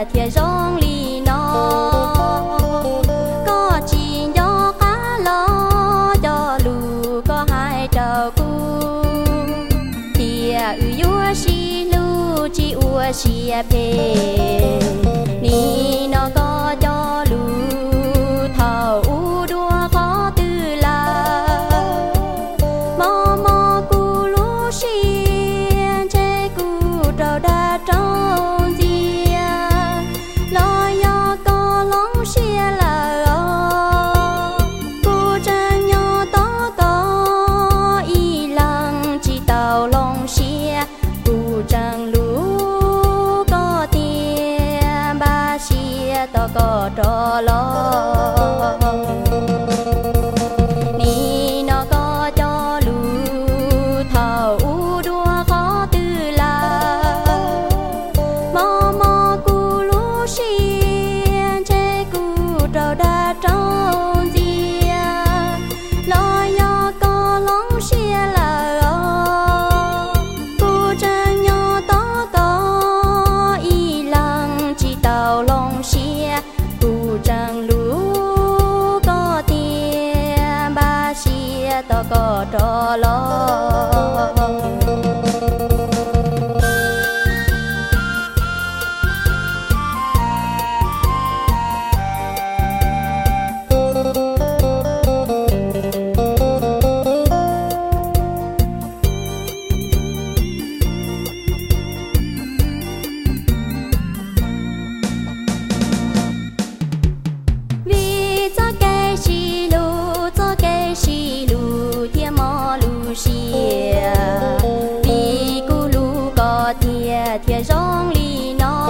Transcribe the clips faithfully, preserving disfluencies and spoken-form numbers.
tia tia rong li nó có chỉ gió cá lo cho lù có hai trâu cu tia ư yua xi lu chỉ ua xi pe ni nó có cho lù thầu u đua khó tư là mò mò cu lu xiên chế cu trâu đa trong dia lo yo có lóng xia là cu chân nhỏ to có y lăng chỉ tàu lóng xia cu chân lú có tiền ba xia to có trò lo to có trò lo vì cho cái xì lù cho cái xì lù vì cu lu có tia tia rong li nó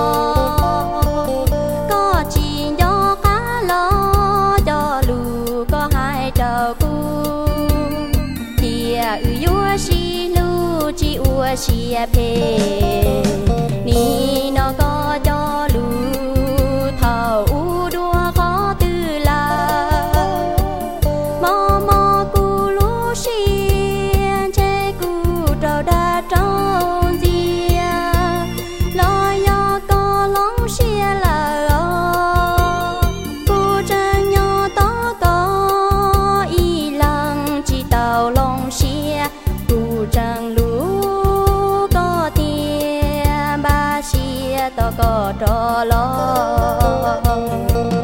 có chỉ gió cá lo cho lù có hai trâu cu tia ư yua xi lu chỉ ua xi pe ni nó có cho lù thầu u đua khó tư là mò mò cu lu xiên trâu đa trong dia lo yo có lóng xia là cu chân nhỏ to có y lăng chỉ tàu lóng xia cu chân lú có tiền ba xia to có trò lo